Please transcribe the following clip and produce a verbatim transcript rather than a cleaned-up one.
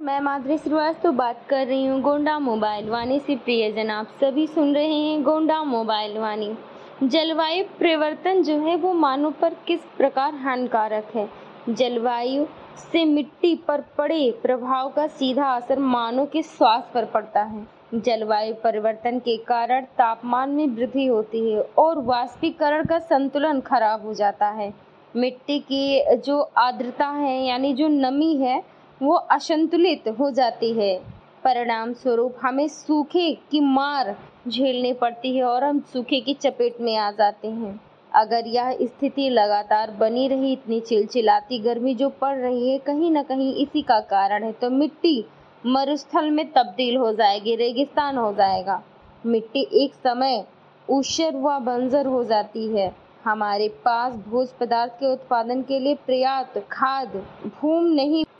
मैं माधुरी श्रीवास्तव बात कर रही हूँ गोंडा मोबाइल वाणी से। प्रियजन, आप सभी सुन रहे हैं गोंडा मोबाइल वाणी। जलवायु परिवर्तन जो है वो मानव पर किस प्रकार हानिकारक है। जलवायु से मिट्टी पर पड़े प्रभाव का सीधा असर मानव के स्वास्थ्य पर पड़ता है। जलवायु परिवर्तन के कारण तापमान में वृद्धि होती है और वाष्पीकरण का संतुलन खराब हो जाता है। मिट्टी की जो आर्द्रता है यानी जो नमी है वो असंतुलित हो जाती है। परिणाम स्वरूप हमें सूखे की मार झेलनी पड़ती है और हम सूखे की चपेट में आ जाते हैं। अगर यह स्थिति लगातार बनी रही, इतनी चिलचिलाती गर्मी जो पड़ रही है, कहीं ना कहीं इसी का कारण है, तो मिट्टी मरुस्थल में तब्दील हो जाएगी, रेगिस्तान हो जाएगा। मिट्टी एक समय ऊषर व बंजर हो जाती है। हमारे पास भोज्य पदार्थ के उत्पादन के लिए पर्याप्त खाद भूमि नहीं